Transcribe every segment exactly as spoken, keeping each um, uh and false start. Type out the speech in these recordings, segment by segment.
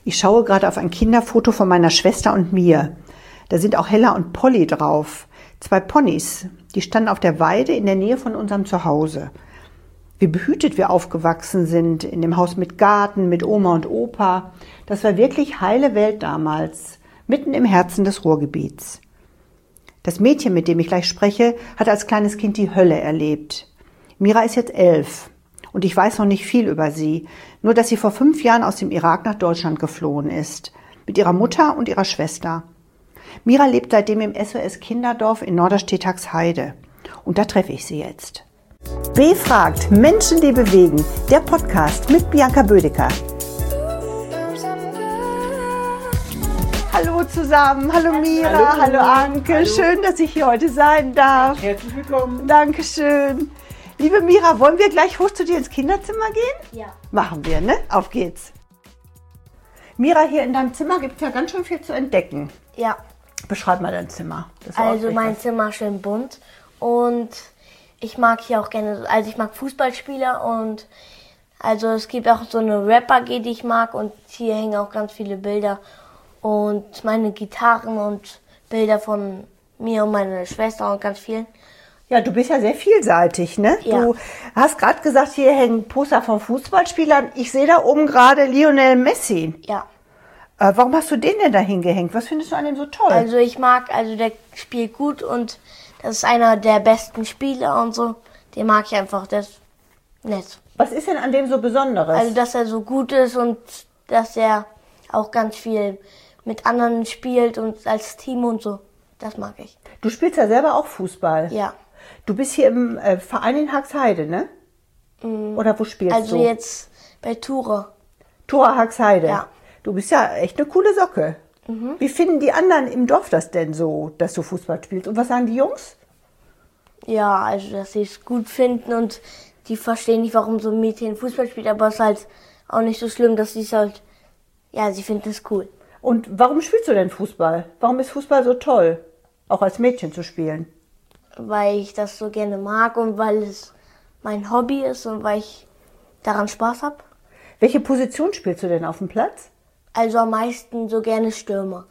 Ich schaue gerade auf ein Kinderfoto von meiner Schwester und mir. Da sind auch Hella und Polly drauf. Zwei Ponys. Die standen auf der Weide in der Nähe von unserem Zuhause. Wie behütet wir aufgewachsen sind, in dem Haus mit Garten, mit Oma und Opa. Das war wirklich heile Welt damals, mitten im Herzen des Ruhrgebiets. Das Mädchen, mit dem ich gleich spreche, hat als kleines Kind die Hölle erlebt. Mira ist jetzt elf und ich weiß noch nicht viel über sie, nur dass sie vor fünf Jahren aus dem Irak nach Deutschland geflohen ist, mit ihrer Mutter und ihrer Schwester. Mira lebt seitdem im S O S Kinderdorf in Norderstedt-Haxheide und da treffe ich sie jetzt. B-fragt, Menschen, die bewegen, der Podcast mit Bianca Bödecker. Hallo zusammen, hallo Mira, hallo, hallo Anke, hallo. Schön, dass ich hier heute sein darf. Herzlich willkommen. Dankeschön. Liebe Mira, wollen wir gleich hoch zu dir ins Kinderzimmer gehen? Ja. Machen wir, ne? Auf geht's. Mira, hier in deinem Zimmer gibt es ja ganz schön viel zu entdecken. Ja. Beschreib mal dein Zimmer. Das also mein Zimmer ist schön bunt und ich mag hier auch gerne, also ich mag Fußballspieler und also es gibt auch so eine Rap-A G, die ich mag und hier hängen auch ganz viele Bilder und meine Gitarren und Bilder von mir und meiner Schwester und ganz vielen. Ja, du bist ja sehr vielseitig, ne? Ja. Du hast gerade gesagt, hier hängen Poster von Fußballspielern. Ich sehe da oben gerade Lionel Messi. Ja. Äh, warum hast du den denn da hingehängt? Was findest du an dem so toll? Also ich mag, also der spielt gut und das ist einer der besten Spieler und so. Den mag ich einfach, das ist nett. Was ist denn an dem so Besonderes? Also, dass er so gut ist und dass er auch ganz viel mit anderen spielt und als Team und so. Das mag ich. Du spielst ja selber auch Fußball. Ja. Du bist hier im äh, Verein in Haxheide, ne? Mm. Oder wo spielst also du? Also jetzt bei Tura. Tura Haxheide? Ja. Du bist ja echt eine coole Socke. Mhm. Wie finden die anderen im Dorf das denn so, dass du Fußball spielst? Und was sagen die Jungs? Ja, also dass sie es gut finden und die verstehen nicht, warum so ein Mädchen Fußball spielt, aber es ist halt auch nicht so schlimm, dass sie es halt, ja, sie finden es cool. Und warum spielst du denn Fußball? Warum ist Fußball so toll, auch als Mädchen zu spielen? Weil ich das so gerne mag und weil es mein Hobby ist und weil ich daran Spaß habe. Welche Position spielst du denn auf dem Platz? Also am meisten so gerne Stürmer.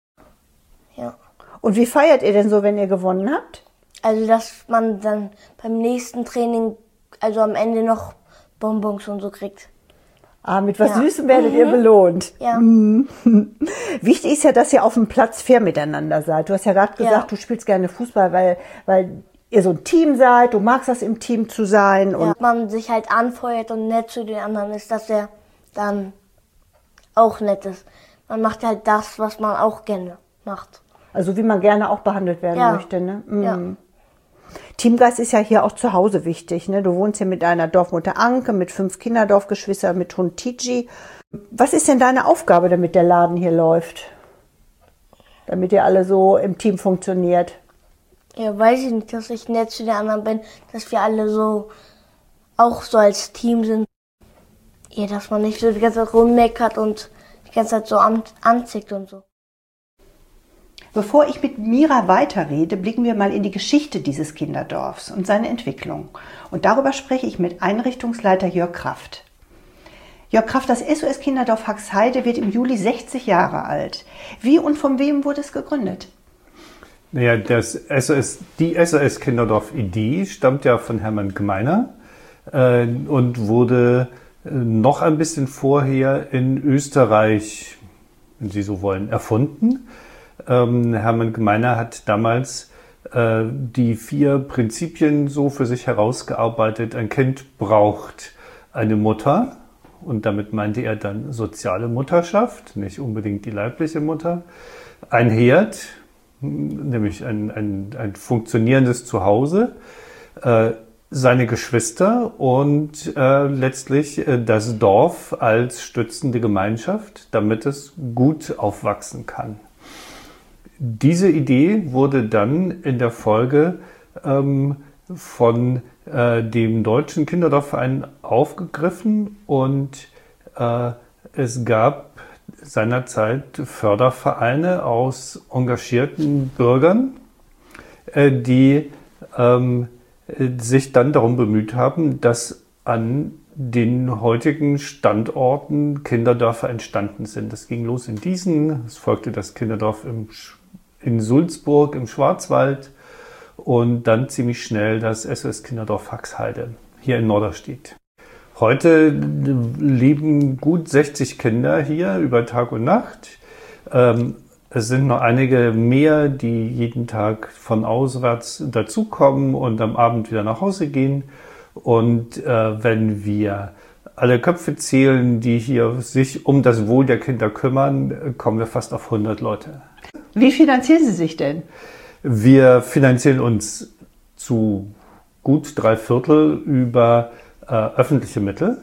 Ja. Und wie feiert ihr denn so, wenn ihr gewonnen habt? Also, dass man dann beim nächsten Training, also am Ende noch Bonbons und so kriegt. Ah, mit was ja. Süßem werdet mhm. ihr belohnt. Ja. Mhm. Wichtig ist ja, dass ihr auf dem Platz fair miteinander seid. Du hast ja gerade gesagt, ja. du spielst gerne Fußball, weil, weil ihr so ein Team seid. Du magst das, im Team zu sein. Und ja. man sich halt anfeuert und nett zu den anderen ist, dass er dann auch nett ist. Man macht halt das, was man auch gerne macht. Also wie man gerne auch behandelt werden ja. möchte, ne? Mhm. Ja. Teamgeist ist ja hier auch zu Hause wichtig, ne? Du wohnst hier mit deiner Dorfmutter Anke, mit fünf Kinderdorfgeschwistern, mit Hund Tiji. Was ist denn deine Aufgabe, damit der Laden hier läuft? Damit ihr alle so im Team funktioniert? Ja, weiß ich nicht, dass ich nett zu den anderen bin, dass wir alle so auch so als Team sind. Ja, dass man nicht so die ganze Zeit rummeckert und die ganze Zeit so an, anzickt und so. Bevor ich mit Mira weiterrede, blicken wir mal in die Geschichte dieses Kinderdorfs und seine Entwicklung. Und darüber spreche ich mit Einrichtungsleiter Jörg Kraft. Jörg Kraft, das S O S Kinderdorf Haxheide wird im Juli sechzig Jahre alt. Wie und von wem wurde es gegründet? Naja, das S O S, die S O S Kinderdorf-Idee stammt ja von Hermann Gmeiner äh, und wurde äh, noch ein bisschen vorher in Österreich, wenn Sie so wollen, erfunden. Ähm, Hermann Gmeiner hat damals äh, die vier Prinzipien so für sich herausgearbeitet. Ein Kind braucht eine Mutter und damit meinte er dann soziale Mutterschaft, nicht unbedingt die leibliche Mutter. Ein Herd, nämlich ein, ein, ein funktionierendes Zuhause, äh, seine Geschwister und äh, letztlich äh, das Dorf als stützende Gemeinschaft, damit es gut aufwachsen kann. Diese Idee wurde dann in der Folge ähm, von äh, dem Deutschen Kinderdorfverein aufgegriffen und äh, es gab seinerzeit Fördervereine aus engagierten Bürgern, äh, die ähm, sich dann darum bemüht haben, dass an den heutigen Standorten Kinderdörfer entstanden sind. Das ging los in Diesen, es folgte das Kinderdorf im, in Sulzburg im Schwarzwald und dann ziemlich schnell das S O S Kinderdorf Haxheide hier in Norderstedt. Heute leben gut sechzig Kinder hier über Tag und Nacht. Ähm, es sind noch einige mehr, die jeden Tag von auswärts dazukommen und am Abend wieder nach Hause gehen. Und äh, wenn wir alle Köpfe zählen, die hier sich um das Wohl der Kinder kümmern, kommen wir fast auf hundert Leute. Wie finanzieren Sie sich denn? Wir finanzieren uns zu gut drei Viertel über äh, öffentliche Mittel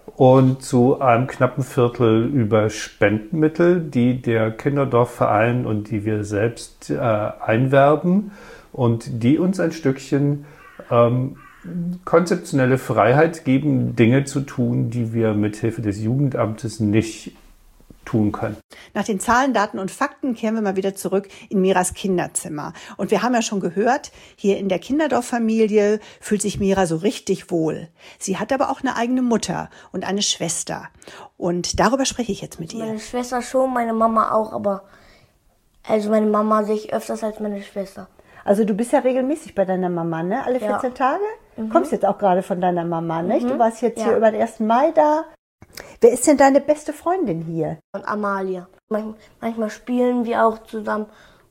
und zu einem knappen Viertel über Spendenmittel, die der Kinderdorfverein und die wir selbst äh, einwerben und die uns ein Stückchen ähm, konzeptionelle Freiheit geben, Dinge zu tun, die wir mit Hilfe des Jugendamtes nicht tun können. Nach den Zahlen, Daten und Fakten kehren wir mal wieder zurück in Miras Kinderzimmer. Und wir haben ja schon gehört, hier in der Kinderdorf-Familie fühlt sich Mira so richtig wohl. Sie hat aber auch eine eigene Mutter und eine Schwester. Und darüber spreche ich jetzt mit ihr. Meine Schwester schon, meine Mama auch, aber also meine Mama sehe ich öfters als meine Schwester. Also du bist ja regelmäßig bei deiner Mama, ne? Alle vierzehn Ja. Tage? Mhm. Kommst jetzt auch gerade von deiner Mama, nicht? Mhm. Du warst jetzt Ja. hier über den ersten Mai da. Wer ist denn deine beste Freundin hier? Und Amalia. Manchmal, manchmal spielen wir auch zusammen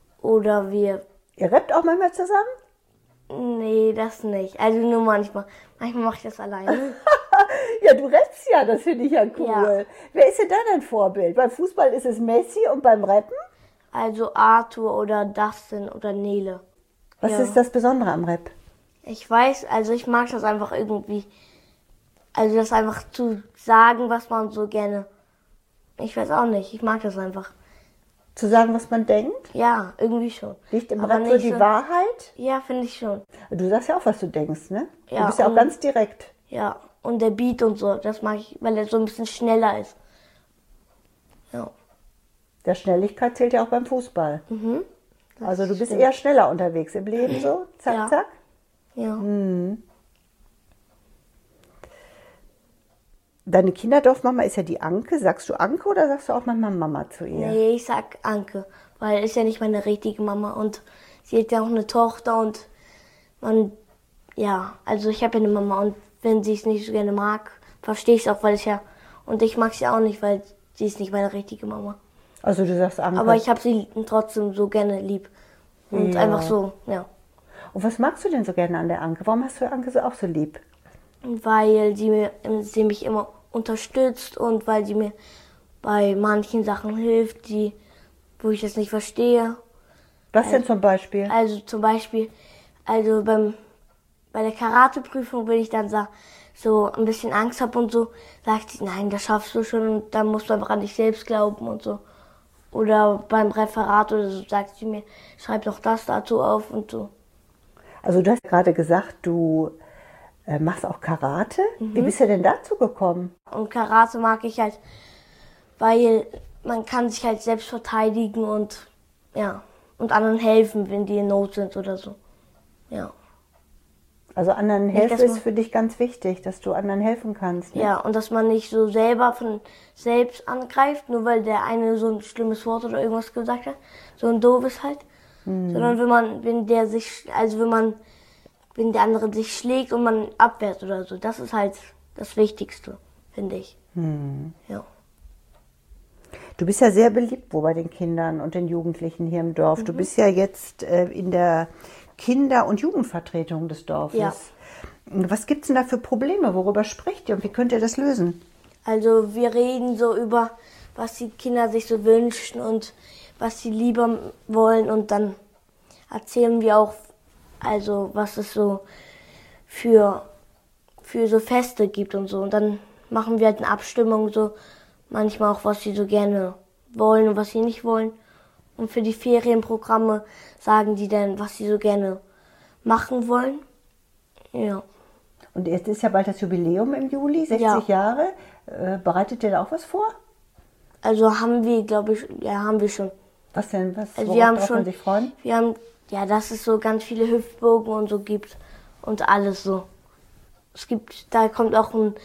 oder wir... Ihr rappt auch manchmal zusammen? Nee, das nicht. Also nur manchmal. Manchmal mache ich das alleine. Ja, du rappst ja, das finde ich ja cool. Ja. Wer ist denn da dein Vorbild? Beim Fußball ist es Messi und beim Rappen? Also Arthur oder Dustin oder Nele. Was Ja. ist das Besondere am Rap? Ich weiß, also ich mag das einfach irgendwie, also das einfach zu sagen, was man so gerne, ich weiß auch nicht, ich mag das einfach. Zu sagen, was man denkt? Ja, irgendwie schon. Liegt im Aber Rap so nicht die so- Wahrheit? Ja, finde ich schon. Du sagst ja auch, was du denkst, ne? Du Ja, bist ja auch und- ganz direkt. Ja, und der Beat und so, das mag ich, weil er so ein bisschen schneller ist. Ja. Der Schnelligkeit zählt ja auch beim Fußball. Mhm. Das Also du bist stimmt. eher schneller unterwegs im Leben so? Zack, Ja. zack. Ja. Deine Kinderdorfmama ist ja die Anke. Sagst du Anke oder sagst du auch manchmal Mama zu ihr? Nee, ich sag Anke, weil ist ja nicht meine richtige Mama und sie hat ja auch eine Tochter und man, ja, also ich habe ja eine Mama und wenn sie es nicht so gerne mag, verstehe ich es auch, weil ich ja, und ich mag sie auch nicht, weil sie ist nicht meine richtige Mama. Also du sagst Anke. Aber ich habe sie trotzdem so gerne lieb und Ja. einfach so, ja, Und was magst du denn so gerne an der Anke? Warum hast du Anke so auch so lieb? weil sie, mir, sie mich immer unterstützt und weil sie mir bei manchen Sachen hilft, die, wo ich das nicht verstehe. Was denn zum Beispiel? Also zum Beispiel, also beim, bei der Karateprüfung, wenn ich dann sa- so ein bisschen Angst habe und so, sagt sie, nein, das schaffst du schon und dann musst du einfach an dich selbst glauben und so. Oder beim Referat oder so sagt sie mir, schreib doch das dazu auf und so. Also du hast gerade gesagt, du äh, machst auch Karate. Mhm. Wie bist du denn dazu gekommen? Und Karate mag ich halt, weil man kann sich halt selbst verteidigen und ja, und anderen helfen, wenn die in Not sind oder so. Ja. Also anderen helfen dass ist man- für dich ganz wichtig, dass du anderen helfen kannst. Ne? Ja, und dass man nicht so selber von selbst angreift, nur weil der eine so ein schlimmes Wort oder irgendwas gesagt hat, so ein doofes halt. Sondern wenn man, wenn der sich, also wenn man, wenn der andere sich schlägt und man abwehrt oder so, das ist halt das Wichtigste, finde ich. Ja. Du bist ja sehr beliebt wo bei den Kindern und den Jugendlichen hier im Dorf. Mhm. Du bist ja jetzt äh, in der Kinder- und Jugendvertretung des Dorfes. Ja. Was gibt's denn da für Probleme? Worüber sprecht ihr und wie könnt ihr das lösen? Also wir reden so über, was die Kinder sich so wünschen und was sie lieber wollen und dann erzählen wir auch, also was es so für, für so Feste gibt und so. Und dann machen wir halt eine Abstimmung so, manchmal auch, was sie so gerne wollen und was sie nicht wollen. Und für die Ferienprogramme sagen die dann, was sie so gerne machen wollen. Ja. Und jetzt ist ja bald das Jubiläum im Juli, sechzig Ja. Jahre. Äh, bereitet ihr da auch was vor? Also haben wir, glaube ich, ja, haben wir schon. Was denn? Was, Also worauf wir haben darf man schon, sich freuen? wir haben, ja, dass es so ganz viele Hüpfburgen und so gibt und alles so. Es gibt, da kommt auch ein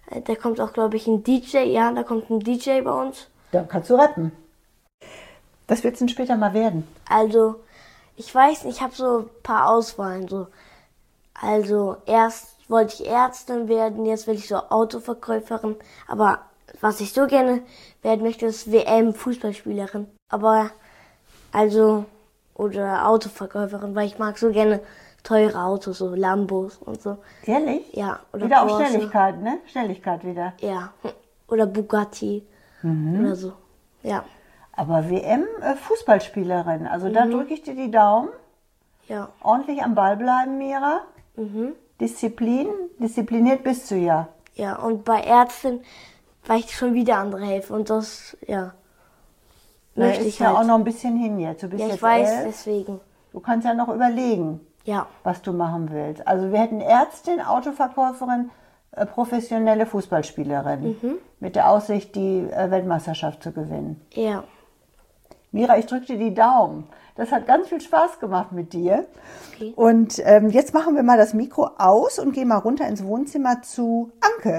Äh, Da kommt auch, glaube ich, ein D J. Ja, da kommt ein D J bei uns. Dann kannst du rappen. Was willst du denn später mal werden? Also, ich weiß nicht, ich habe so ein paar Auswahlen. So. Also, erst wollte ich Ärztin werden, jetzt will ich so Autoverkäuferin. Aber was ich so gerne werden möchte, ist W M-Fußballspielerin. Aber, also, oder Autoverkäuferin, weil ich mag so gerne teure Autos, so Lambos und so. Ehrlich? Ja, oder Wieder auf Porsche. Schnelligkeit, ne? Schnelligkeit wieder. Ja, oder Bugatti oder so. Ja, Aber W M-Fußballspielerin, also da drücke ich dir die Daumen. ja, Ordentlich am Ball bleiben, Mira. Disziplin, diszipliniert bist du ja. ja. Und bei Ärzten, weil ich schon wieder andere helfe und das, ja, Da möchte ist ich ja halt. auch noch ein bisschen hin jetzt. Du bist Ja, ich jetzt weiß, elf. deswegen. Du kannst ja noch überlegen, Ja, was du machen willst. Also wir hätten Ärztin, Autoverkäuferin, äh, professionelle Fußballspielerin. Mit der Aussicht, die äh, Weltmeisterschaft zu gewinnen. ja. Mira, ich drücke dir die Daumen. Das hat ganz viel Spaß gemacht mit dir. Okay. Und ähm, jetzt machen wir mal das Mikro aus und gehen mal runter ins Wohnzimmer zu Anke.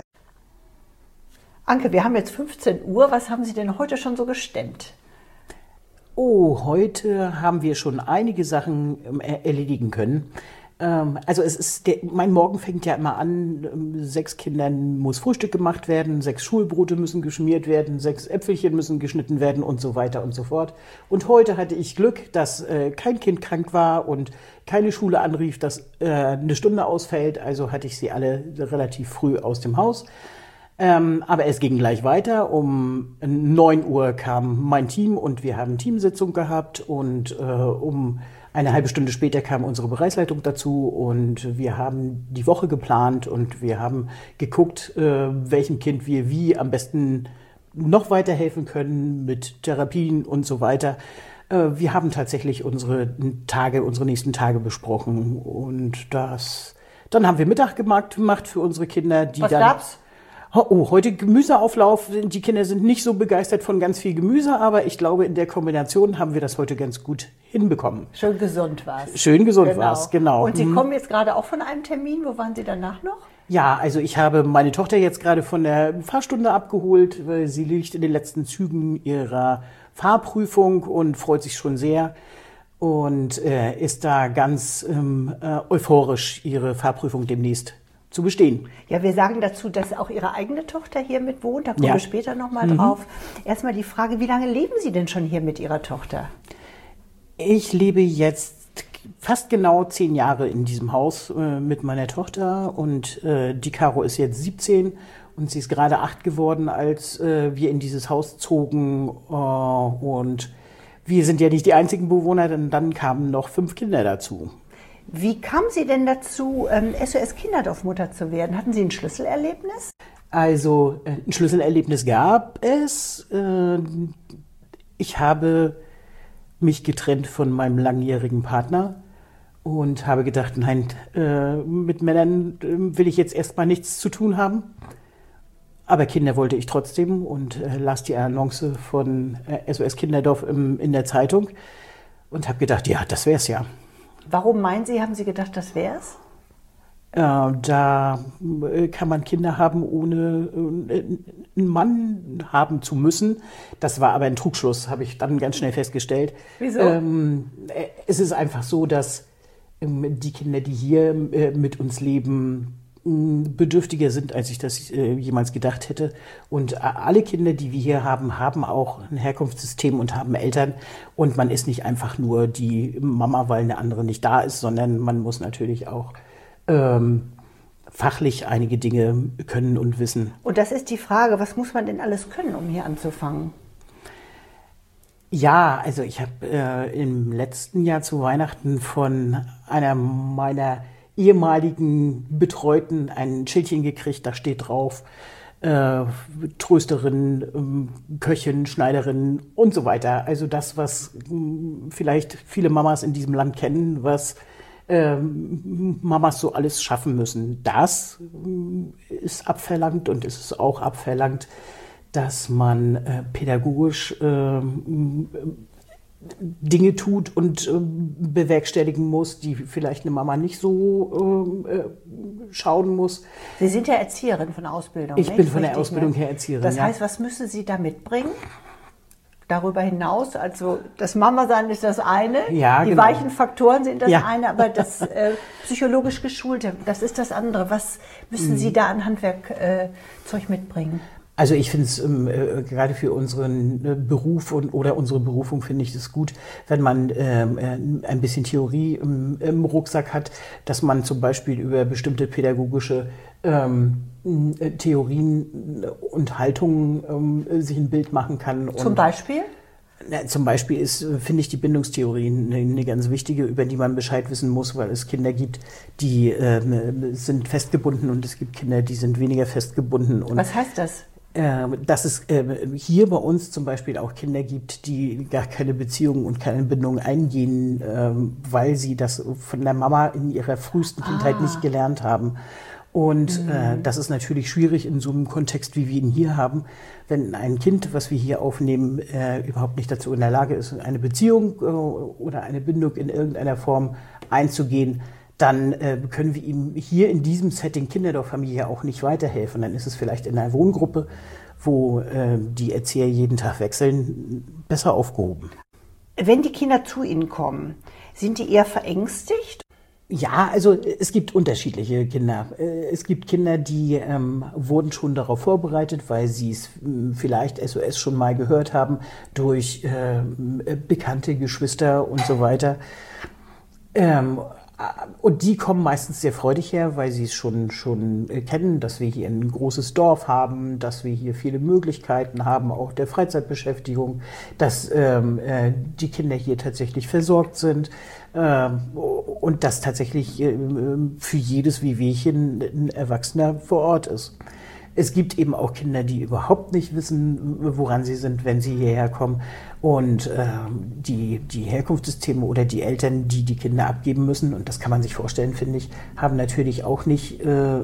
Anke, wir haben jetzt fünfzehn Uhr. Was haben Sie denn heute schon so gestemmt? Oh, heute haben wir schon einige Sachen ähm, er- erledigen können. Ähm, also es ist der, mein Morgen fängt ja immer an, ähm, sechs Kindern muss Frühstück gemacht werden, sechs Schulbrote müssen geschmiert werden, sechs Äpfelchen müssen geschnitten werden und so weiter und so fort. Und heute hatte ich Glück, dass äh, kein Kind krank war und keine Schule anrief, dass äh, eine Stunde ausfällt. Also hatte ich sie alle relativ früh aus dem Haus. Ähm, aber es ging gleich weiter. Um neun Uhr kam mein Team und wir haben Teamsitzung gehabt und äh, um eine halbe Stunde später kam unsere Bereichsleitung dazu und wir haben die Woche geplant und wir haben geguckt, äh, welchem Kind wir wie am besten noch weiterhelfen können mit Therapien und so weiter. Äh, wir haben tatsächlich unsere Tage, unsere nächsten Tage besprochen und das, dann haben wir Mittag gemacht, gemacht für unsere Kinder, die Was dann gab's? Oh, heute Gemüseauflauf. Die Kinder sind nicht so begeistert von ganz viel Gemüse, aber ich glaube, in der Kombination haben wir das heute ganz gut hinbekommen. Schön gesund war's. Schön gesund war's, genau. Und Sie Mhm. kommen jetzt gerade auch von einem Termin. Wo waren Sie danach noch? Ja, also ich habe meine Tochter jetzt gerade von der Fahrstunde abgeholt, weil sie liegt in den letzten Zügen ihrer Fahrprüfung und freut sich schon sehr und äh, ist da ganz ähm, äh, euphorisch, ihre Fahrprüfung demnächst zu bestehen. Ja, wir sagen dazu, dass auch Ihre eigene Tochter hier mit wohnt. Da kommen Ja. wir später nochmal drauf. Erstmal die Frage, wie lange leben Sie denn schon hier mit Ihrer Tochter? Ich lebe jetzt fast genau zehn Jahre in diesem Haus äh, mit meiner Tochter und äh, die Caro ist jetzt siebzehn und sie ist gerade acht geworden, als äh, wir in dieses Haus zogen äh, und wir sind ja nicht die einzigen Bewohner, denn dann kamen noch fünf Kinder dazu. Wie kam sie denn dazu, ähm, S O S Kinderdorfmutter zu werden? Hatten Sie ein Schlüsselerlebnis? Also äh, ein Schlüsselerlebnis gab es. Äh, ich habe mich getrennt von meinem langjährigen Partner und habe gedacht, nein, äh, mit Männern äh, will ich jetzt erstmal nichts zu tun haben. Aber Kinder wollte ich trotzdem und äh, las die Annonce von äh, S O S Kinderdorf im, in der Zeitung und habe gedacht, ja, das wär's ja. Warum meinen Sie, haben Sie gedacht, das wär's? Äh, da äh, kann man Kinder haben, ohne äh, einen Mann haben zu müssen. Das war aber ein Trugschluss, habe ich dann ganz schnell festgestellt. Wieso? Ähm, äh, es ist einfach so, dass ähm, die Kinder, die hier äh, mit uns leben, mh, bedürftiger sind, als ich das äh, jemals gedacht hätte. Und äh, alle Kinder, die wir hier haben, haben auch ein Herkunftssystem und haben Eltern. Und man ist nicht einfach nur die Mama, weil eine andere nicht da ist, sondern man muss natürlich auch ähm, fachlich einige Dinge können und wissen. Und das ist die Frage, was muss man denn alles können, um hier anzufangen? Ja, also ich habe äh, im letzten Jahr zu Weihnachten von einer meiner ehemaligen Betreuten ein Schildchen gekriegt, da steht drauf, äh, Trösterin, ähm, Köchin, Schneiderin und so weiter. Also das, was mh, vielleicht viele Mamas in diesem Land kennen, was ähm, Mamas so alles schaffen müssen. Das äh, ist abverlangt und es ist auch abverlangt, dass man äh, pädagogisch äh, Dinge tut und äh, bewerkstelligen muss, die vielleicht eine Mama nicht so äh, schauen muss. Sie sind ja Erzieherin von Ausbildung. Ich nicht? bin von der Richtig, Ausbildung ne? her Erzieherin. Das ja. heißt, was müssen Sie da mitbringen? Darüber hinaus, also das Mama-Sein ist das eine, Ja, die genau. weichen Faktoren sind das Ja. eine, aber das äh, psychologisch Geschulte, das ist das andere. Was müssen Sie da an Handwerkzeug äh, Zeug mitbringen? Also ich finde es ähm, äh, gerade für unseren äh, Beruf und, oder unsere Berufung finde ich es gut, wenn man ähm, äh, ein bisschen Theorie im, im Rucksack hat, dass man zum Beispiel über bestimmte pädagogische ähm, äh, Theorien und Haltungen ähm, sich ein Bild machen kann. Und Zum Beispiel? Na, zum Beispiel ist, äh, finde ich, die Bindungstheorie eine, eine ganz wichtige, über die man Bescheid wissen muss, weil es Kinder gibt, die äh, sind festgebunden und es gibt Kinder, die sind weniger festgebunden. Und Was heißt das? Äh, dass es äh, hier bei uns zum Beispiel auch Kinder gibt, die gar keine Beziehung und keine Bindung eingehen, äh, weil sie das von der Mama in ihrer frühesten Kindheit Ah. nicht gelernt haben. Und Mhm. äh, das ist natürlich schwierig in so einem Kontext, wie wir ihn hier haben, wenn ein Kind, was wir hier aufnehmen, äh, überhaupt nicht dazu in der Lage ist, eine Beziehung äh, oder eine Bindung in irgendeiner Form einzugehen, dann äh, können wir ihm hier in diesem Setting Kinderdorffamilie auch nicht weiterhelfen. Dann ist es vielleicht in einer Wohngruppe, wo äh, die Erzieher jeden Tag wechseln, besser aufgehoben. Wenn die Kinder zu Ihnen kommen, sind die eher verängstigt? Ja, also es gibt unterschiedliche Kinder. Äh, Es gibt Kinder, die ähm, wurden schon darauf vorbereitet, weil sie es ähm, vielleicht S O S schon mal gehört haben, durch ähm, bekannte Geschwister und so weiter. Ähm, Und die kommen meistens sehr freudig her, weil sie es schon, schon kennen, dass wir hier ein großes Dorf haben, dass wir hier viele Möglichkeiten haben, auch der Freizeitbeschäftigung, dass ähm, äh, die Kinder hier tatsächlich versorgt sind ähm, und dass tatsächlich äh, für jedes Wehwehchen ein Erwachsener vor Ort ist. Es gibt eben auch Kinder, die überhaupt nicht wissen, woran sie sind, wenn sie hierher kommen. Und äh, die, die Herkunftssysteme oder die Eltern, die die Kinder abgeben müssen, und das kann man sich vorstellen, finde ich, haben natürlich auch nicht äh,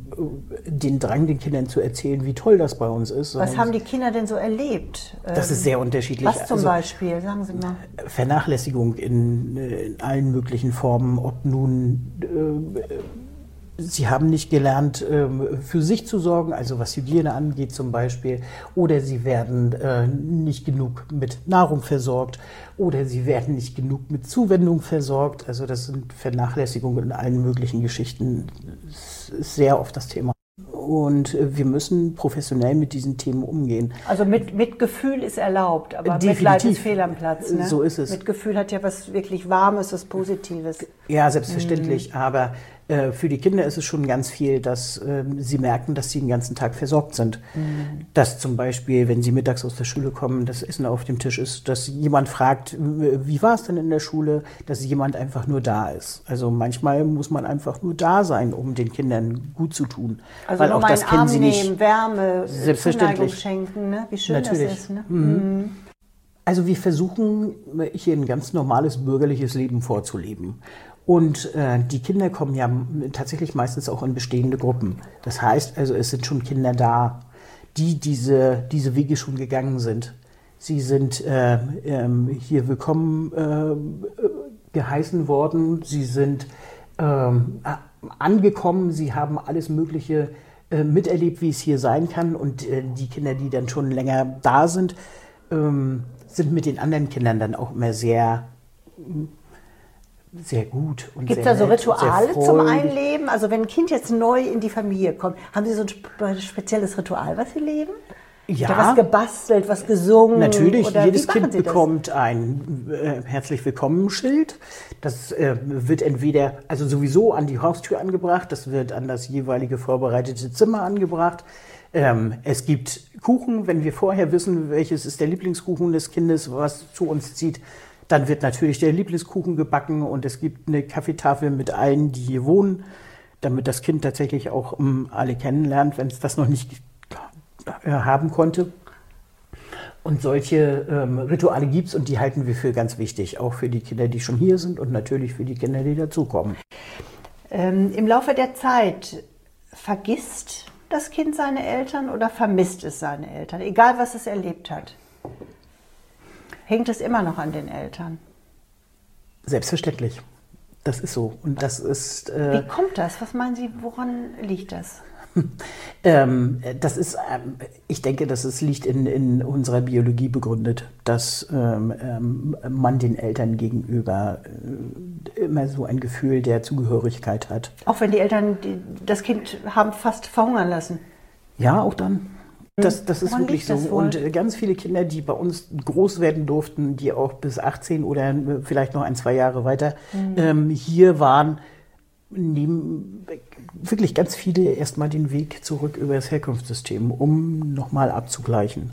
den Drang, den Kindern zu erzählen, wie toll das bei uns ist. Was haben die Kinder denn so erlebt? Das ist sehr unterschiedlich. Was zum Also, Beispiel? Sagen Sie mal. Vernachlässigung in, in allen möglichen Formen, ob nun... Äh, Sie haben nicht gelernt, für sich zu sorgen, also was Hygiene angeht zum Beispiel, oder sie werden nicht genug mit Nahrung versorgt, oder sie werden nicht genug mit Zuwendung versorgt. Also das sind Vernachlässigungen in allen möglichen Geschichten, das ist sehr oft das Thema. Und wir müssen professionell mit diesen Themen umgehen. Also mit, mit Gefühl ist erlaubt, aber Definitiv. Mitleid ist fehl am Platz. Ne? So ist es. Mit Gefühl hat ja was wirklich Warmes, was Positives. Ja, selbstverständlich, mhm. aber äh, für die Kinder ist es schon ganz viel, dass äh, sie merken, dass sie den ganzen Tag versorgt sind. Mhm. Dass zum Beispiel, wenn sie mittags aus der Schule kommen, das Essen auf dem Tisch ist, dass jemand fragt, wie war es denn in der Schule, dass jemand einfach nur da ist. Also manchmal muss man einfach nur da sein, um den Kindern gut zu tun. Also Weil nur auch mal das einen kennen Arm sie nicht. nehmen, Wärme, Selbstverständlich. Zuneigung schenken, ne? Wie schön Natürlich. das ist. Ne? Mhm. Mhm. Also wir versuchen, hier ein ganz normales bürgerliches Leben vorzuleben. Und äh, die Kinder kommen ja tatsächlich meistens auch in bestehende Gruppen. Das heißt also, es sind schon Kinder da, die diese, diese Wege schon gegangen sind. Sie sind äh, äh, hier willkommen äh, geheißen worden, sie sind äh, angekommen, sie haben alles Mögliche äh, miterlebt, wie es hier sein kann. Und äh, die Kinder, die dann schon länger da sind, ähm, sind mit den anderen Kindern dann auch immer sehr... sehr gut. Gibt es da so Rituale zum Einleben? Also wenn ein Kind jetzt neu in die Familie kommt, haben Sie so ein spezielles Ritual, was Sie leben? Ja. Oder was gebastelt, was gesungen? Natürlich, oder jedes wie machen Kind Sie das? bekommt ein äh, herzlich willkommen Schild. Das äh, wird entweder, also sowieso an die Haustür angebracht, das wird an das jeweilige vorbereitete Zimmer angebracht. Ähm, es gibt Kuchen, wenn wir vorher wissen, welches ist der Lieblingskuchen des Kindes, was zu uns zieht. Dann wird natürlich der Lieblingskuchen gebacken und es gibt eine Kaffeetafel mit allen, die hier wohnen, damit das Kind tatsächlich auch um, alle kennenlernt, wenn es das noch nicht äh, haben konnte. Und solche ähm, Rituale gibt es und die halten wir für ganz wichtig, auch für die Kinder, die schon hier sind und natürlich für die Kinder, die dazukommen. Ähm, im Laufe der Zeit vergisst das Kind seine Eltern oder vermisst es seine Eltern, egal was es erlebt hat? Hängt es immer noch an den Eltern? Selbstverständlich. Das ist so. Und das ist. Äh, Wie kommt das? Was meinen Sie, woran liegt das? ähm, das ist, ähm, ich denke, dass es liegt in, in unserer Biologie begründet, dass ähm, ähm, man den Eltern gegenüber äh, immer so ein Gefühl der Zugehörigkeit hat. Auch wenn die Eltern die, das Kind haben fast verhungern lassen? Ja, auch dann. Das, das ist Woran wirklich liegt so. das wohl? Und ganz viele Kinder, die bei uns groß werden durften, die auch bis achtzehn oder vielleicht noch ein, zwei Jahre weiter mhm. ähm, hier waren, nehmen wirklich ganz viele erstmal den Weg zurück über das Herkunftssystem, um nochmal abzugleichen.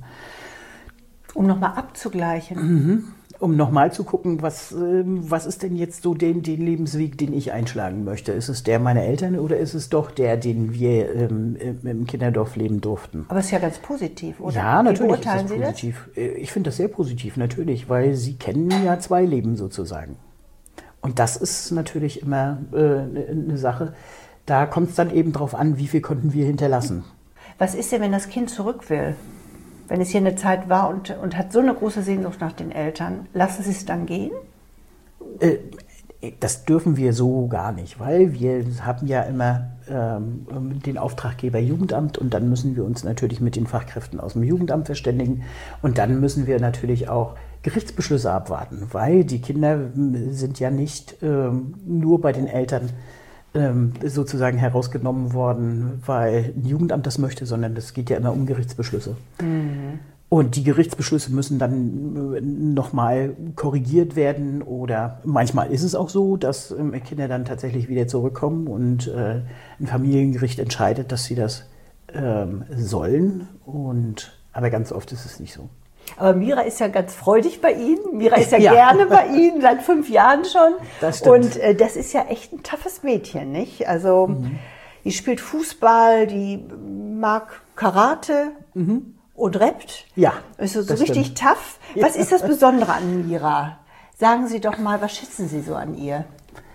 Um nochmal abzugleichen? Mhm. Um nochmal zu gucken, was, äh, was ist denn jetzt so den, den Lebensweg, den ich einschlagen möchte? Ist es der meiner Eltern oder ist es doch der, den wir ähm, im Kinderdorf leben durften? Aber es ist ja ganz positiv, oder? Ja, Wie natürlich ist beurteilen das Sie positiv. Das? Ich finde das sehr positiv, natürlich, weil Sie kennen ja zwei Leben sozusagen. Und das ist natürlich immer äh, eine Sache, da kommt es dann eben drauf an, wie viel konnten wir hinterlassen. Was ist denn, wenn das Kind zurück will? Wenn es hier eine Zeit war und, und hat so eine große Sehnsucht nach den Eltern, lassen Sie es dann gehen? Äh, das dürfen wir so gar nicht, weil wir haben ja immer ähm, den Auftraggeber Jugendamt und dann müssen wir uns natürlich mit den Fachkräften aus dem Jugendamt verständigen und dann müssen wir natürlich auch Gerichtsbeschlüsse abwarten, weil die Kinder sind ja nicht ähm, nur bei den Eltern ähm, sozusagen herausgenommen worden, weil ein Jugendamt das möchte, sondern es geht ja immer um Gerichtsbeschlüsse. Mhm. Und die Gerichtsbeschlüsse müssen dann nochmal korrigiert werden oder manchmal ist es auch so, dass ähm, Kinder dann tatsächlich wieder zurückkommen und äh, ein Familiengericht entscheidet, dass sie das ähm, sollen. Und, aber ganz oft ist es nicht so. Aber Mira ist ja ganz freudig bei Ihnen. Mira ist ja, ja. gerne bei Ihnen, seit fünf Jahren schon. Das stimmt. Und äh, das ist ja echt ein toughes Mädchen, nicht? Also, mhm. die spielt Fußball, die mag Karate mhm. und rappt. Ja. Ist so, so richtig stimmt. tough. Was ist das Besondere an Mira? Sagen Sie doch mal, was schätzen Sie so an ihr?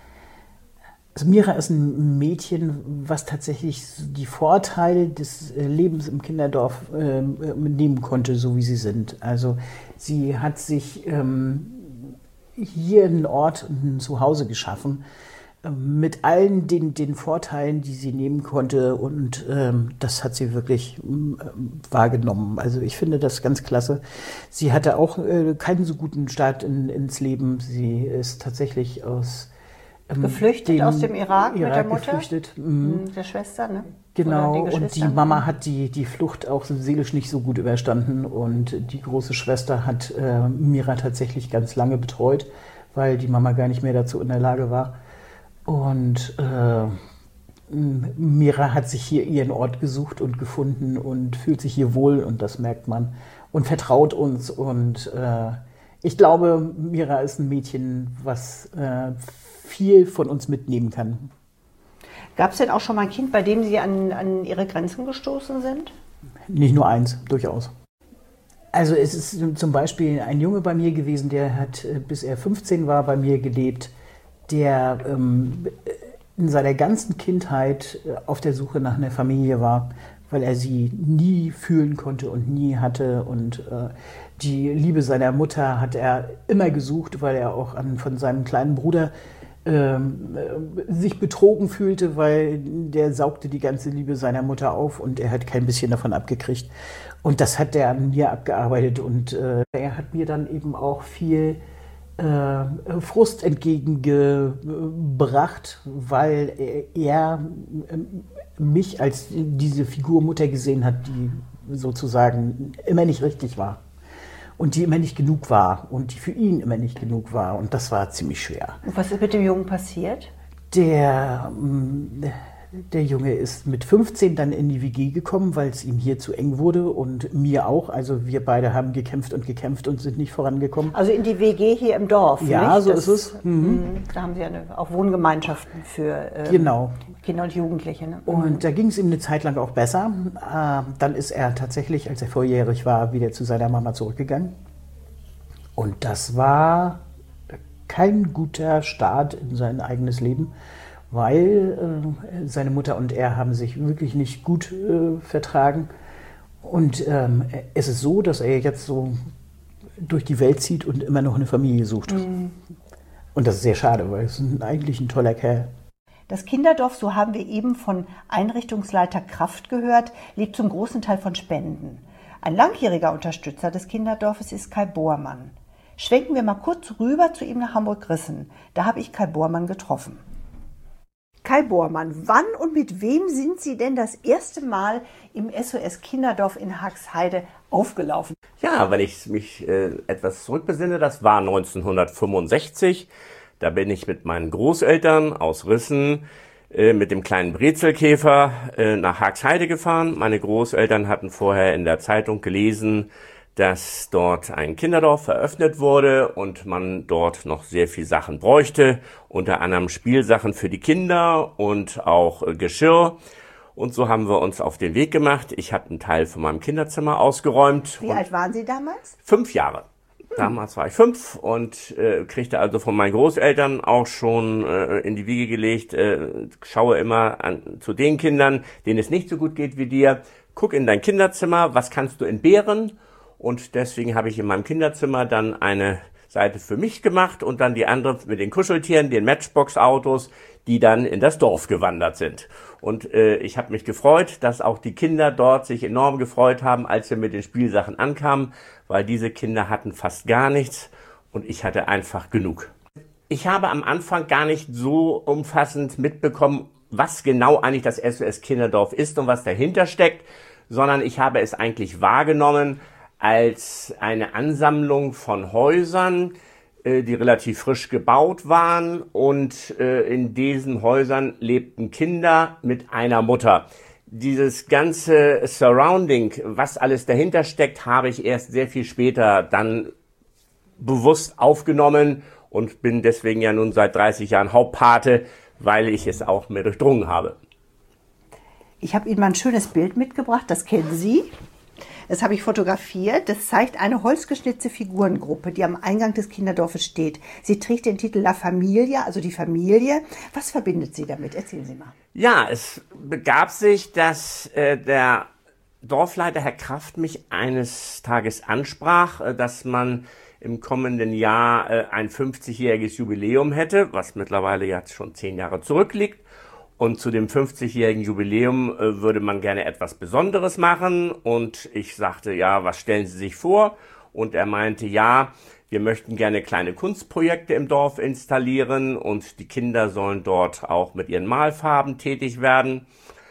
Also Mira ist ein Mädchen, was tatsächlich die Vorteile des Lebens im Kinderdorf äh, nehmen konnte, so wie sie sind. Also sie hat sich ähm, hier einen Ort, ein Zuhause geschaffen, äh, mit allen den, den Vorteilen, die sie nehmen konnte und ähm, das hat sie wirklich äh, wahrgenommen. Also ich finde das ganz klasse. Sie hatte auch äh, keinen so guten Start in, ins Leben. Sie ist tatsächlich aus Geflüchtet aus dem Irak, Irak mit der Mutter? Geflüchtet. Mhm. Der Schwester, ne? Genau, und die Mama hat die, die Flucht auch seelisch nicht so gut überstanden und die große Schwester hat äh, Mira tatsächlich ganz lange betreut, weil die Mama gar nicht mehr dazu in der Lage war. Und äh, Mira hat sich hier ihren Ort gesucht und gefunden und fühlt sich hier wohl und das merkt man und vertraut uns und äh, ich glaube, Mira ist ein Mädchen, was äh, viel von uns mitnehmen kann. Gab es denn auch schon mal ein Kind, bei dem Sie an, an Ihre Grenzen gestoßen sind? Nicht nur eins, durchaus. Also es ist zum Beispiel ein Junge bei mir gewesen, der hat, bis er fünfzehn war, bei mir gelebt, der ähm, in seiner ganzen Kindheit auf der Suche nach einer Familie war, weil er sie nie fühlen konnte und nie hatte. Und äh, die Liebe seiner Mutter hat er immer gesucht, weil er auch an, von seinem kleinen Bruder ähm, äh, sich betrogen fühlte, weil der saugte die ganze Liebe seiner Mutter auf und er hat kein bisschen davon abgekriegt. Und das hat er an mir abgearbeitet und äh, er hat mir dann eben auch viel äh, Frust entgegengebracht, weil er, er äh, mich als diese Figur Mutter gesehen hat, die sozusagen immer nicht richtig war. Und die immer nicht genug war und die für ihn immer nicht genug war. Und das war ziemlich schwer. Und was ist mit dem Jungen passiert? Der, der Junge ist mit fünfzehn dann in die W G gekommen, weil es ihm hier zu eng wurde und mir auch. Also wir beide haben gekämpft und gekämpft und sind nicht vorangekommen. Also in die W G hier im Dorf, ja, nicht? so das, ist es. Mhm. Da haben Sie eine, auch Wohngemeinschaften für ähm, genau. Kinder und Jugendliche. Ne? Und da ging es ihm eine Zeit lang auch besser. Äh, dann ist er tatsächlich, als er volljährig war, wieder zu seiner Mama zurückgegangen. Und das war kein guter Start in sein eigenes Leben, weil äh, seine Mutter und er haben sich wirklich nicht gut äh, vertragen. Und ähm, es ist so, dass er jetzt so durch die Welt zieht und immer noch eine Familie sucht. Mhm. Und das ist sehr schade, weil es ist eigentlich ein toller Kerl. Das Kinderdorf, so haben wir eben von Einrichtungsleiter Kraft gehört, lebt zum großen Teil von Spenden. Ein langjähriger Unterstützer des Kinderdorfes ist Kai Bormann. Schwenken wir mal kurz rüber zu ihm nach Hamburg-Rissen. Da habe ich Kai Bormann getroffen. Kai Bormann, wann und mit wem sind Sie denn das erste Mal im S O S Kinderdorf in Haxheide aufgelaufen? Ja, wenn ich mich äh, etwas zurückbesinne, das war neunzehnhundertfünfundsechzig. Da bin ich mit meinen Großeltern aus Rissen äh, mit dem kleinen Brezelkäfer äh, nach Haxheide gefahren. Meine Großeltern hatten vorher in der Zeitung gelesen, dass dort ein Kinderdorf eröffnet wurde und man dort noch sehr viel Sachen bräuchte, unter anderem Spielsachen für die Kinder und auch äh, Geschirr. Und so haben wir uns auf den Weg gemacht. Ich habe einen Teil von meinem Kinderzimmer ausgeräumt. Wie alt waren Sie damals? Fünf Jahre. Hm. Damals war ich fünf und äh, kriegte also von meinen Großeltern auch schon äh, in die Wiege gelegt, äh, schaue immer an, zu den Kindern, denen es nicht so gut geht wie dir. Guck in dein Kinderzimmer, was kannst du entbehren? Und deswegen habe ich in meinem Kinderzimmer dann eine Seite für mich gemacht und dann die andere mit den Kuscheltieren, den Matchbox-Autos, die dann in das Dorf gewandert sind. Und äh, ich habe mich gefreut, dass auch die Kinder dort sich enorm gefreut haben, als wir mit den Spielsachen ankamen, weil diese Kinder hatten fast gar nichts und ich hatte einfach genug. Ich habe am Anfang gar nicht so umfassend mitbekommen, was genau eigentlich das S O S Kinderdorf ist und was dahinter steckt, sondern ich habe es eigentlich wahrgenommen als eine Ansammlung von Häusern, die relativ frisch gebaut waren und in diesen Häusern lebten Kinder mit einer Mutter. Dieses ganze Surrounding, was alles dahinter steckt, habe ich erst sehr viel später dann bewusst aufgenommen und bin deswegen ja nun seit dreißig Jahren Hauptpate, weil ich es auch mehr durchdrungen habe. Ich habe Ihnen mal ein schönes Bild mitgebracht, das kennen Sie. Das habe ich fotografiert. Das zeigt eine holzgeschnitzte Figurengruppe, die am Eingang des Kinderdorfes steht. Sie trägt den Titel La Familia, also die Familie. Was verbindet Sie damit? Erzählen Sie mal. Ja, es begab sich, dass äh, der Dorfleiter Herr Kraft mich eines Tages ansprach, äh, dass man im kommenden Jahr äh, ein fünfzigjähriges Jubiläum hätte, was mittlerweile jetzt schon zehn Jahre zurückliegt. Und zu dem fünfzigjährigen Jubiläum äh, würde man gerne etwas Besonderes machen. Und ich sagte, ja, was stellen Sie sich vor? Und er meinte, ja, wir möchten gerne kleine Kunstprojekte im Dorf installieren und die Kinder sollen dort auch mit ihren Malfarben tätig werden.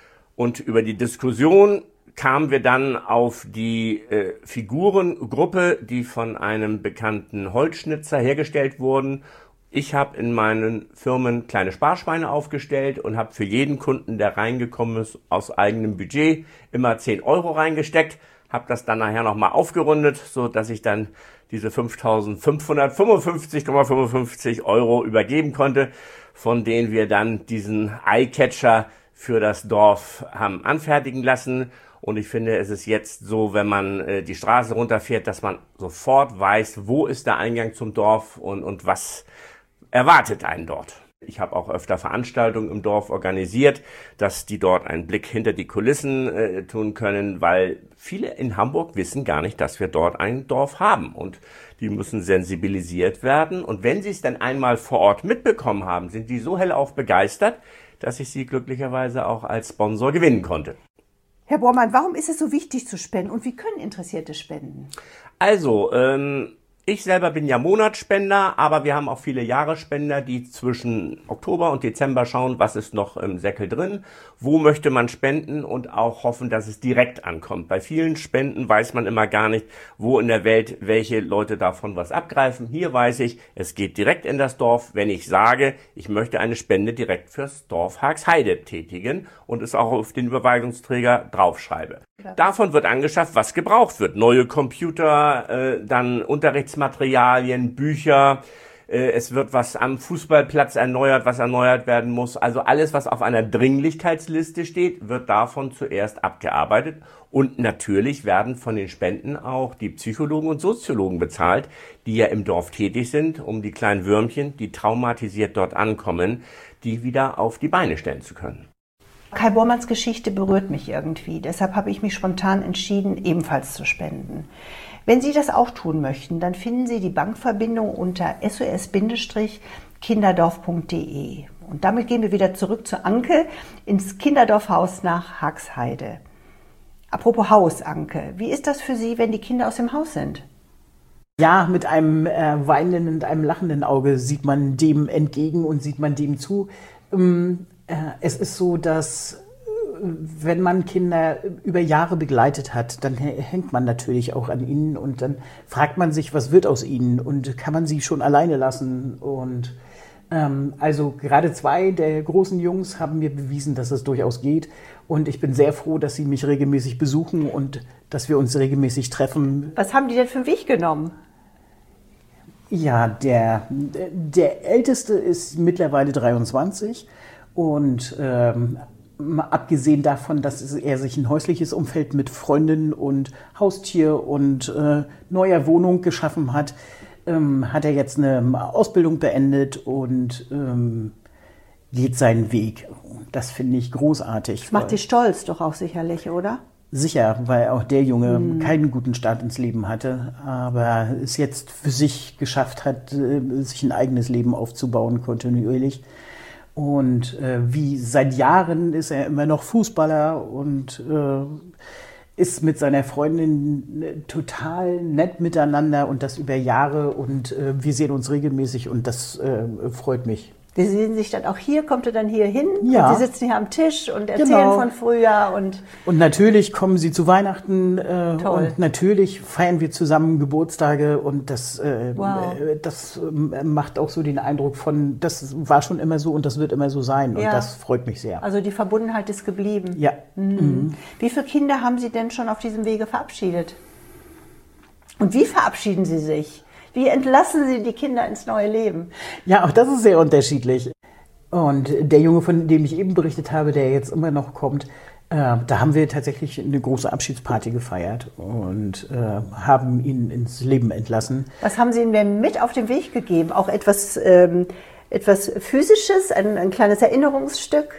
Und über die Diskussion kamen wir dann auf die äh, Figurengruppe, die von einem bekannten Holzschnitzer hergestellt wurden. Ich habe in meinen Firmen kleine Sparschweine aufgestellt und habe für jeden Kunden, der reingekommen ist, aus eigenem Budget immer zehn Euro reingesteckt, habe das dann nachher nochmal aufgerundet, so dass ich dann diese fünftausendfünfhundertfünfundfünfzig Komma fünfundfünfzig Euro übergeben konnte, von denen wir dann diesen Eyecatcher für das Dorf haben anfertigen lassen. Und ich finde, es ist jetzt so, wenn man äh, die Straße runterfährt, dass man sofort weiß, wo ist der Eingang zum Dorf und, und was erwartet einen dort. Ich habe auch öfter Veranstaltungen im Dorf organisiert, dass die dort einen Blick hinter die Kulissen äh, tun können, weil viele in Hamburg wissen gar nicht, dass wir dort ein Dorf haben und die müssen sensibilisiert werden. Und wenn sie es dann einmal vor Ort mitbekommen haben, sind die so hellauf begeistert, dass ich sie glücklicherweise auch als Sponsor gewinnen konnte. Herr Bormann, warum ist es so wichtig zu spenden und wie können Interessierte spenden? Also, ähm, ich selber bin ja Monatsspender, aber wir haben auch viele Jahresspender, die zwischen Oktober und Dezember schauen, was ist noch im Säckel drin, wo möchte man spenden und auch hoffen, dass es direkt ankommt. Bei vielen Spenden weiß man immer gar nicht, wo in der Welt welche Leute davon was abgreifen. Hier weiß ich, es geht direkt in das Dorf, wenn ich sage, ich möchte eine Spende direkt fürs Dorf Haxheide tätigen und es auch auf den Überweisungsträger draufschreibe. Davon wird angeschafft, was gebraucht wird. Neue Computer, äh, dann Unterrichtsmaterialien, Bücher. Äh, es wird was am Fußballplatz erneuert, was erneuert werden muss. Also alles, was auf einer Dringlichkeitsliste steht, wird davon zuerst abgearbeitet. Und natürlich werden von den Spenden auch die Psychologen und Soziologen bezahlt, die ja im Dorf tätig sind, um die kleinen Würmchen, die traumatisiert dort ankommen, die wieder auf die Beine stellen zu können. Kai Bormanns Geschichte berührt mich irgendwie. Deshalb habe ich mich spontan entschieden, ebenfalls zu spenden. Wenn Sie das auch tun möchten, dann finden Sie die Bankverbindung unter S O S Kinderdorf punkt de. Und damit gehen wir wieder zurück zu Anke ins Kinderdorfhaus nach Haxheide. Apropos Haus, Anke, wie ist das für Sie, wenn die Kinder aus dem Haus sind? Ja, mit einem äh, weinenden und einem lachenden Auge sieht man dem entgegen und sieht man dem zu. Ähm, äh, es ist so, dass äh, wenn man Kinder über Jahre begleitet hat, dann hängt man natürlich auch an ihnen und dann fragt man sich, was wird aus ihnen und kann man sie schon alleine lassen? Und ähm, also gerade zwei der großen Jungs haben mir bewiesen, dass es durchaus geht. Und ich bin sehr froh, dass sie mich regelmäßig besuchen und dass wir uns regelmäßig treffen. Was haben die denn für einen Weg genommen? Ja, der, der Älteste ist mittlerweile dreiundzwanzig und ähm, abgesehen davon, dass er sich ein häusliches Umfeld mit Freundin und Haustier und äh, neuer Wohnung geschaffen hat, ähm, hat er jetzt eine Ausbildung beendet und ähm, geht seinen Weg. Das finde ich großartig. Das macht Sie stolz doch auch sicherlich, oder? Sicher, weil auch der Junge hm. keinen guten Start ins Leben hatte, aber es jetzt für sich geschafft hat, sich ein eigenes Leben aufzubauen, kontinuierlich. Und äh, wie seit Jahren ist er immer noch Fußballer und äh, ist mit seiner Freundin total nett miteinander und das über Jahre und äh, wir sehen uns regelmäßig und das äh, freut mich. Sie sehen sich dann auch hier, kommt er dann hier hin? Ja. Und Sie sitzen hier am Tisch und erzählen genau. von früher. Und, und natürlich kommen Sie zu Weihnachten äh, Toll. Und natürlich feiern wir zusammen Geburtstage und das, äh, wow. das äh, macht auch so den Eindruck von, das war schon immer so und das wird immer so sein und ja. das freut mich sehr. Also die Verbundenheit ist geblieben. Ja. Mhm. Mhm. Wie viele Kinder haben Sie denn schon auf diesem Wege verabschiedet? Und wie verabschieden Sie sich? Wie entlassen Sie die Kinder ins neue Leben? Ja, auch das ist sehr unterschiedlich. Und der Junge, von dem ich eben berichtet habe, der jetzt immer noch kommt, äh, da haben wir tatsächlich eine große Abschiedsparty gefeiert und äh, haben ihn ins Leben entlassen. Was haben Sie ihm denn mit auf den Weg gegeben? Auch etwas, ähm, etwas Physisches, ein, ein kleines Erinnerungsstück?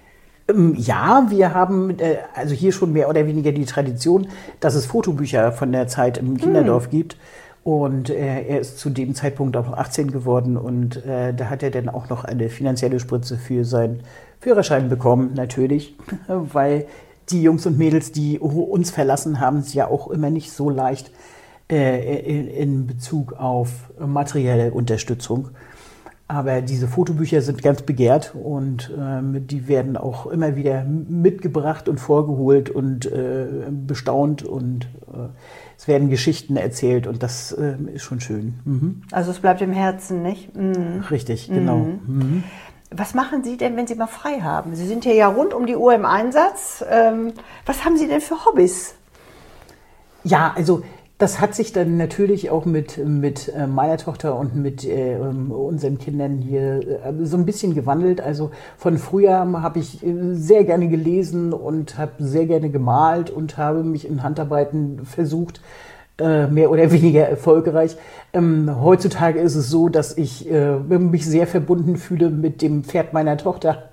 Ja, wir haben äh, also hier schon mehr oder weniger die Tradition, dass es Fotobücher von der Zeit im Kinderdorf hm. gibt. Und äh, er ist zu dem Zeitpunkt auch noch achtzehn geworden und äh, da hat er dann auch noch eine finanzielle Spritze für seinen Führerschein bekommen, natürlich, weil die Jungs und Mädels, die uns verlassen, haben es ja auch immer nicht so leicht äh, in, in Bezug auf materielle Unterstützung. Aber diese Fotobücher sind ganz begehrt und ähm, die werden auch immer wieder mitgebracht und vorgeholt und äh, bestaunt und äh, es werden Geschichten erzählt und das äh, ist schon schön. Mhm. Also es bleibt im Herzen, nicht? Mhm. Richtig, genau. Mhm. Mhm. Was machen Sie denn, wenn Sie mal frei haben? Sie sind hier ja rund um die Uhr im Einsatz. Ähm, was haben Sie denn für Hobbys? Ja, also das hat sich dann natürlich auch mit, mit äh, meiner Tochter und mit äh, unseren Kindern hier äh, so ein bisschen gewandelt. Also von früher habe ich äh, sehr gerne gelesen und habe sehr gerne gemalt und habe mich in Handarbeiten versucht, äh, mehr oder weniger erfolgreich. Ähm, heutzutage ist es so, dass ich äh, mich sehr verbunden fühle mit dem Pferd meiner Tochter.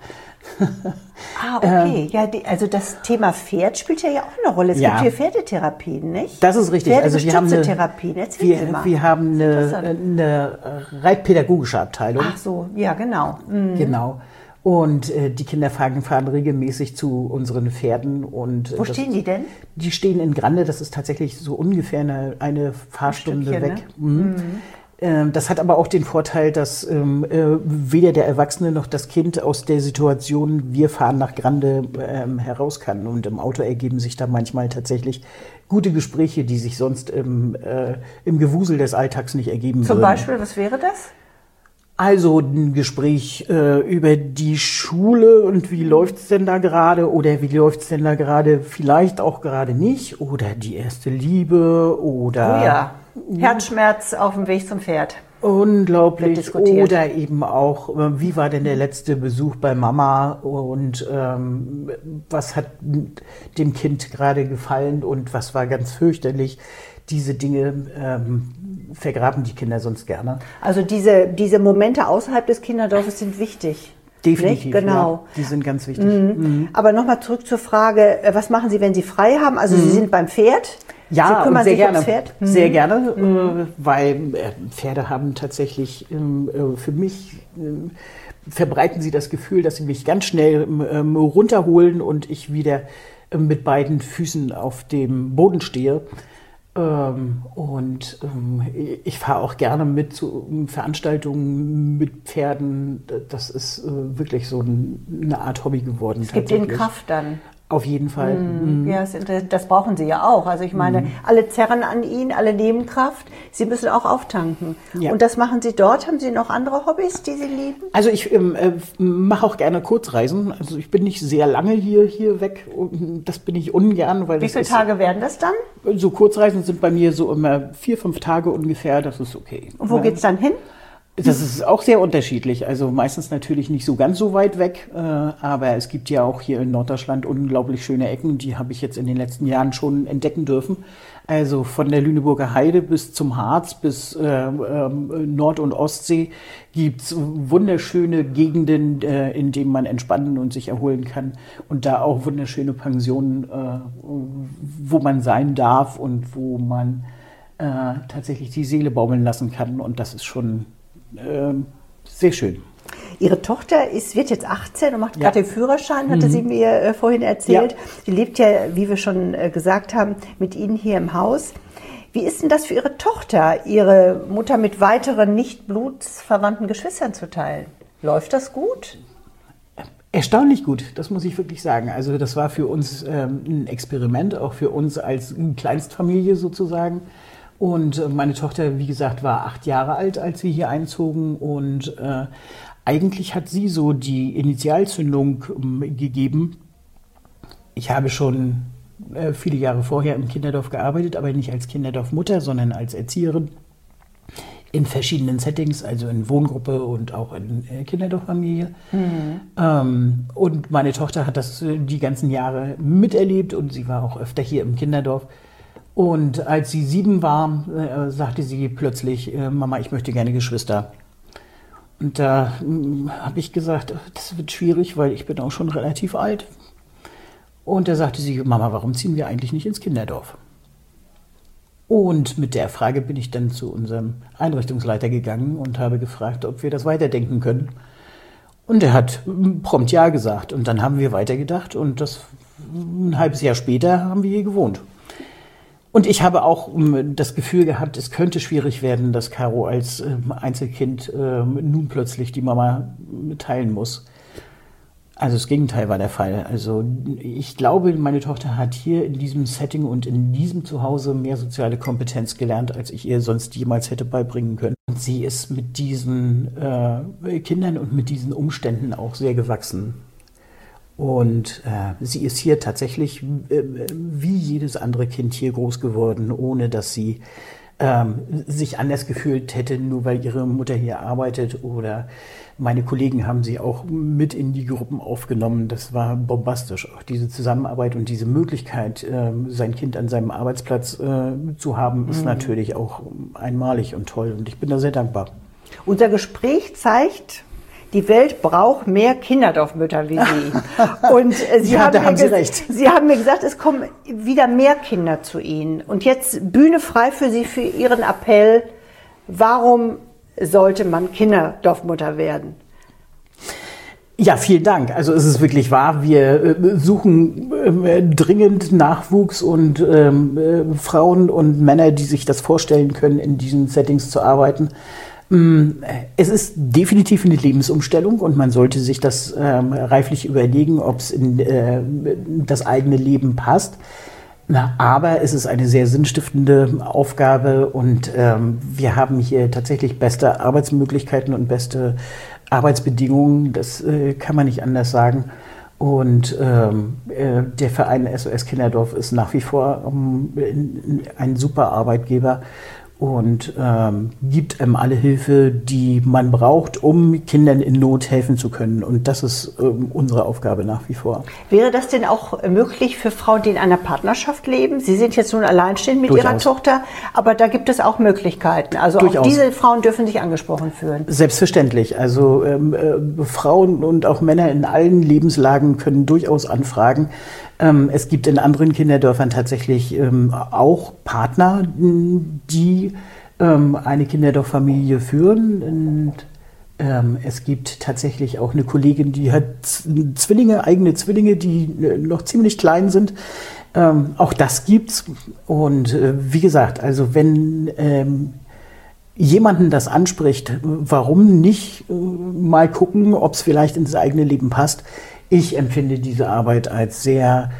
Ah, okay. Ja, die, also das Thema Pferd spielt ja, ja auch eine Rolle. Es ja. gibt hier Pferdetherapien, nicht? Das ist richtig. Also wir haben eine, Therapien. Erzählen Sie wir, mal. wir haben eine, eine reitpädagogische Abteilung. Ach so, ja, genau. Mhm. Genau. Und äh, die Kinder fahren, fahren regelmäßig zu unseren Pferden. Und, äh, Wo stehen die denn? Die stehen in Grande. Das ist tatsächlich so ungefähr eine, eine Fahrstunde Ein weg. ne? Mhm. Mhm. Das hat aber auch den Vorteil, dass ähm, äh, weder der Erwachsene noch das Kind aus der Situation, wir fahren nach Grande, ähm, heraus kann. Und im Auto ergeben sich da manchmal tatsächlich gute Gespräche, die sich sonst im, äh, im Gewusel des Alltags nicht ergeben Zum würden. Beispiel, was wäre das? Also ein Gespräch äh, über die Schule und wie läuft's denn da gerade oder wie läuft's denn da gerade vielleicht auch gerade nicht oder die erste Liebe oder... Oh ja. Herzschmerz auf dem Weg zum Pferd. Unglaublich. Oder eben auch, wie war denn der letzte Besuch bei Mama und ähm, was hat dem Kind gerade gefallen und was war ganz fürchterlich. Diese Dinge ähm, vergraben die Kinder sonst gerne. Also diese, diese Momente außerhalb des Kinderdorfes sind wichtig. Definitiv, Nicht? Genau. Ja, die sind ganz wichtig. Mhm. Mhm. Aber nochmal zurück zur Frage, äh, was machen Sie, wenn Sie frei haben? Also Mhm. Sie sind beim Pferd? Ja, Sie kümmern sehr sich gerne. ums Pferd? Mhm. Sehr gerne, mhm. äh, weil äh, Pferde haben tatsächlich ähm, äh, für mich, äh, verbreiten sie das Gefühl, dass sie mich ganz schnell ähm, runterholen und ich wieder äh, mit beiden Füßen auf dem Boden stehe. Ähm, und ähm, ich fahre auch gerne mit zu Veranstaltungen mit Pferden. Das ist äh, wirklich so ein, eine Art Hobby geworden. Es gibt ihnen Kraft dann. Auf jeden Fall. Mhm. Ja, das, das brauchen Sie ja auch. Also ich meine, mhm. alle zerren an ihn, alle nehmen Kraft. Sie müssen auch auftanken. Ja. Und das machen Sie dort. Haben Sie noch andere Hobbys, die Sie lieben? Also ich ähm, äh, mache auch gerne Kurzreisen. Also ich bin nicht sehr lange hier, hier weg. Das bin ich ungern. Weil Wie das viele ist, Tage werden das dann? So Kurzreisen sind bei mir so immer vier, fünf Tage ungefähr. Das ist okay. Und wo ja. geht's dann hin? Das ist auch sehr unterschiedlich. Also meistens natürlich nicht so ganz so weit weg, äh, aber es gibt ja auch hier in Norddeutschland unglaublich schöne Ecken, die habe ich jetzt in den letzten Jahren schon entdecken dürfen. Also von der Lüneburger Heide bis zum Harz, bis äh, äh, Nord- und Ostsee gibt's wunderschöne Gegenden, äh, in denen man entspannen und sich erholen kann. Und da auch wunderschöne Pensionen, äh, wo man sein darf und wo man äh, tatsächlich die Seele baumeln lassen kann. Und das ist schon Ähm, sehr schön. Ihre Tochter ist, wird jetzt achtzehn und macht ja. gerade den Führerschein, hatte mhm. sie mir äh, vorhin erzählt. Ja. Die lebt ja, wie wir schon äh, gesagt haben, mit Ihnen hier im Haus. Wie ist denn das für Ihre Tochter, Ihre Mutter mit weiteren nicht blutsverwandten Geschwistern zu teilen? Läuft das gut? Erstaunlich gut, das muss ich wirklich sagen. Also das war für uns ähm, ein Experiment, auch für uns als Kleinstfamilie sozusagen. Und meine Tochter, wie gesagt, war acht Jahre alt, als wir hier einzogen. Und äh, eigentlich hat sie so die Initialzündung ähm, gegeben. Ich habe schon äh, viele Jahre vorher im Kinderdorf gearbeitet, aber nicht als Kinderdorfmutter, sondern als Erzieherin in verschiedenen Settings, also in Wohngruppe und auch in äh, Kinderdorffamilie. Mhm. Ähm, und meine Tochter hat das äh, die ganzen Jahre miterlebt und sie war auch öfter hier im Kinderdorf. Und als sie sieben war, äh, sagte sie plötzlich, äh, Mama, ich möchte gerne Geschwister. Und da äh, habe ich gesagt, das wird schwierig, weil ich bin auch schon relativ alt. Und da sagte sie, Mama, warum ziehen wir eigentlich nicht ins Kinderdorf? Und mit der Frage bin ich dann zu unserem Einrichtungsleiter gegangen und habe gefragt, ob wir das weiterdenken können. Und er hat prompt ja gesagt. Und dann haben wir weitergedacht und das ein halbes Jahr später haben wir hier gewohnt. Und ich habe auch um, das Gefühl gehabt, es könnte schwierig werden, dass Caro als ähm, Einzelkind ähm, nun plötzlich die Mama teilen muss. Also das Gegenteil war der Fall. Also ich glaube, meine Tochter hat hier in diesem Setting und in diesem Zuhause mehr soziale Kompetenz gelernt, als ich ihr sonst jemals hätte beibringen können. Und sie ist mit diesen äh, Kindern und mit diesen Umständen auch sehr gewachsen. Und äh, sie ist hier tatsächlich äh, wie jedes andere Kind hier groß geworden, ohne dass sie ähm, sich anders gefühlt hätte, nur weil ihre Mutter hier arbeitet. Oder meine Kollegen haben sie auch mit in die Gruppen aufgenommen. Das war bombastisch. Auch diese Zusammenarbeit und diese Möglichkeit, äh, sein Kind an seinem Arbeitsplatz äh, zu haben, ist mhm. natürlich auch einmalig und toll. Und ich bin da sehr dankbar. Unser Gespräch zeigt, die Welt braucht mehr Kinderdorfmütter wie Sie. Und äh, Sie, ja, haben da haben Sie ges- recht. Sie haben mir gesagt, es kommen wieder mehr Kinder zu Ihnen. Und jetzt Bühne frei für Sie, für Ihren Appell. Warum sollte man Kinderdorfmutter werden? Ja, vielen Dank. Also es ist wirklich wahr, wir äh, suchen äh, dringend Nachwuchs und ähm, äh, Frauen und Männer, die sich das vorstellen können, in diesen Settings zu arbeiten. Es ist definitiv eine Lebensumstellung und man sollte sich das ähm, reiflich überlegen, ob es in äh, das eigene Leben passt. Na, aber es ist eine sehr sinnstiftende Aufgabe und ähm, wir haben hier tatsächlich beste Arbeitsmöglichkeiten und beste Arbeitsbedingungen. Das äh, kann man nicht anders sagen. Und ähm, äh, der Verein S O S Kinderdorf ist nach wie vor ähm, ein super Arbeitgeber. und ähm, gibt einem alle Hilfe, die man braucht, um Kindern in Not helfen zu können. Und das ist ähm, unsere Aufgabe nach wie vor. Wäre das denn auch möglich für Frauen, die in einer Partnerschaft leben? Sie sind jetzt nun alleinstehend mit Durchaus. Ihrer Tochter, aber da gibt es auch Möglichkeiten. Also Durchaus. auch diese Frauen dürfen sich angesprochen fühlen. Selbstverständlich. Also ähm, äh, Frauen und auch Männer in allen Lebenslagen können durchaus anfragen. Ähm, es gibt in anderen Kinderdörfern tatsächlich ähm, auch Partner, die ähm, eine Kinderdorffamilie führen. Und ähm, es gibt tatsächlich auch eine Kollegin, die hat Zwillinge, eigene Zwillinge, die noch ziemlich klein sind. Ähm, auch das gibt's. Und äh, wie gesagt, also wenn ähm, jemanden das anspricht, warum nicht äh, mal gucken, ob es vielleicht ins eigene Leben passt. Ich empfinde diese Arbeit als sehr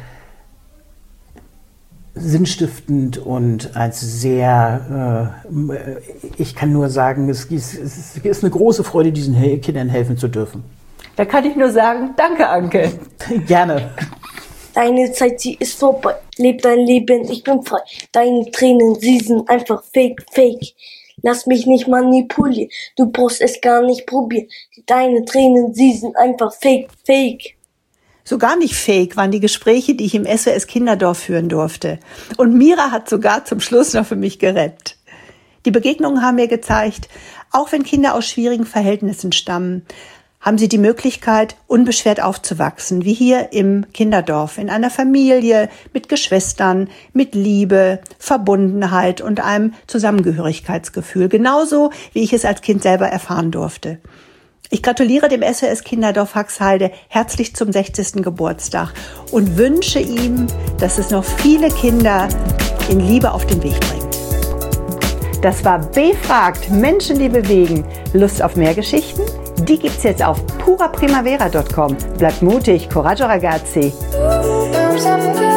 sinnstiftend und als sehr, äh, ich kann nur sagen, es ist, es ist eine große Freude, diesen Kindern helfen zu dürfen. Da kann ich nur sagen, danke, Anke. Gerne. Deine Zeit, sie ist vorbei. Leb dein Leben, ich bin frei. Deine Tränen, sie sind einfach fake, fake. Lass mich nicht manipulieren, du brauchst es gar nicht probieren. Deine Tränen, sie sind einfach fake, fake. So gar nicht fake waren die Gespräche, die ich im S O S Kinderdorf führen durfte. Und Mira hat sogar zum Schluss noch für mich gerettet. Die Begegnungen haben mir gezeigt, auch wenn Kinder aus schwierigen Verhältnissen stammen, haben sie die Möglichkeit, unbeschwert aufzuwachsen, wie hier im Kinderdorf, in einer Familie, mit Geschwistern, mit Liebe, Verbundenheit und einem Zusammengehörigkeitsgefühl, genauso wie ich es als Kind selber erfahren durfte. Ich gratuliere dem S O S Kinderdorf Haxheide herzlich zum sechzigsten Geburtstag und wünsche ihm, dass es noch viele Kinder in Liebe auf den Weg bringt. Das war Befragt, Menschen, die bewegen. Lust auf mehr Geschichten? Die gibt's jetzt auf pura primavera punkt com. Bleibt mutig, coraggio ragazzi!